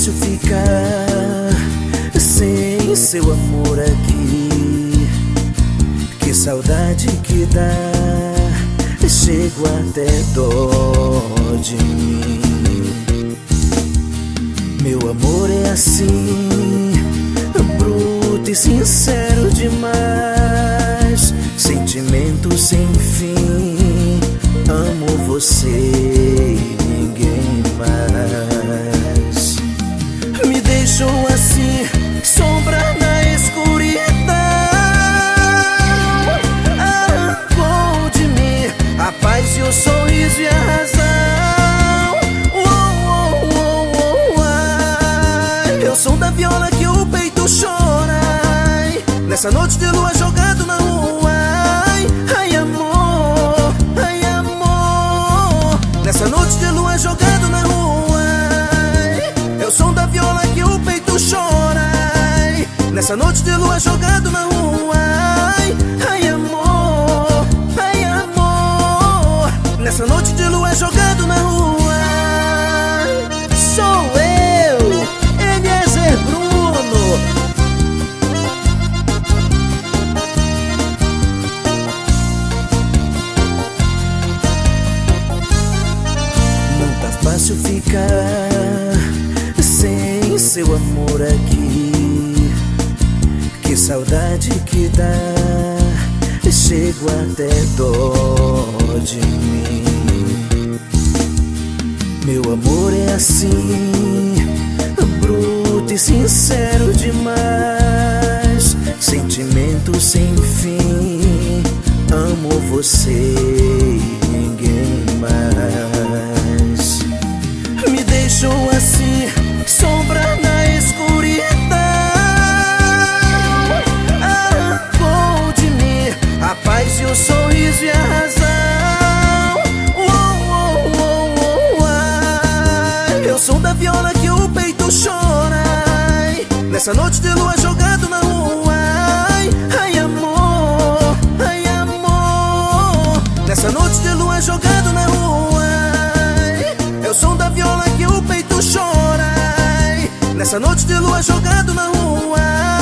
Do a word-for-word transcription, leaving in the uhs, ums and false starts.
fácil ficar sem seu amor aqui. Que saudade que dá, chego até dó de mim. Meu amor é assim, bruto e sincero demais, sentimento sem fim. Amo você e ninguém mais. Me deixou assim, sombra na escuridão. Arrancou de mim a paz e o sorriso e a razão. Oh, oh, oh, oh, ai. Eu sou da viola que o peito chora, ai. Nessa noite de lua jogado na rua, ai, ai amor, ai amor. Nessa noite de lua jogado na rua, ai. Eu sou da viola que o peito chora, ai. Nessa noite de lua jogado na rua, ai, ai amor, ai amor. Nessa noite de lua jogado na rua, ai. Sou eu, Eliezer Bruno. Não tá fácil ficar sem seu amor aqui. Que saudade que dá, chego até dó de mim. Meu amor é assim, bruto e sincero demais, sentimento sem fim. Amo você e ninguém mais. Me deixou assim, sombra na escuridão. Arrancou de mim a paz e o sorriso e a razão. Oh, oh, oh, oh, ai. Eu sou da viola que o peito chora, ai. Nessa noite de lua jogado na rua, ai, ai amor, ai amor. Nessa noite de lua jogado na rua, ai. Eu sou da viola que o peito chora, ai. Nessa noite de lua jogado na rua,